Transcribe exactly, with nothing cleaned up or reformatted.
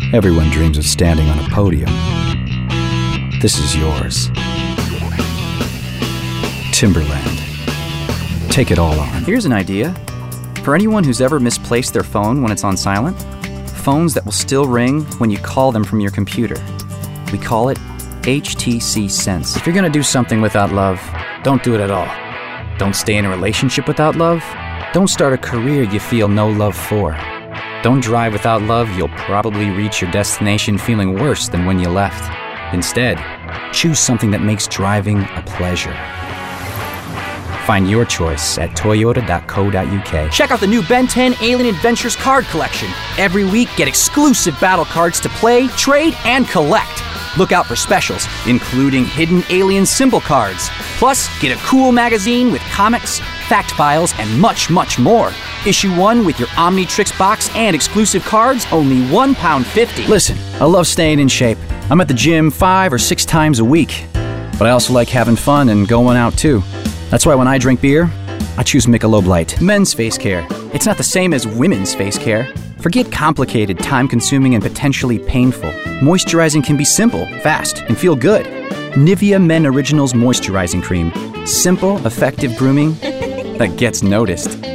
Everyone dreams of standing on a podium. This is yours. Timberland. Take it all on. Here's an idea. For anyone who's ever misplaced their phone when it's on silent, phones that will still ring when you call them from your computer. We call it H T C Sense. If you're gonna do something without love, don't do it at all. Don't stay in a relationship without love. Don't start a career you feel no love for. Don't drive without love. You'll probably reach your destination feeling worse than when you left. Instead, choose something that makes driving a pleasure. Find your choice at toyota dot co dot u k. Check out the new Ben ten Alien Adventures card collection. Every week, get exclusive battle cards to play, trade, and collect. Look out for specials, including hidden alien symbol cards. Plus, get a cool magazine with comics, fact files, and much, much more. Issue one with your Omnitrix box and exclusive cards, only one pound fifty. Listen, I love staying in shape. I'm at the gym five or six times a week. But I also like having fun and going out too. That's why when I drink beer, I choose Michelob Light. Men's face care. It's not the same as women's face care. Forget complicated, time-consuming, and potentially painful. Moisturizing can be simple, fast, and feel good. Nivea Men Originals Moisturizing Cream. Simple, effective grooming that gets noticed.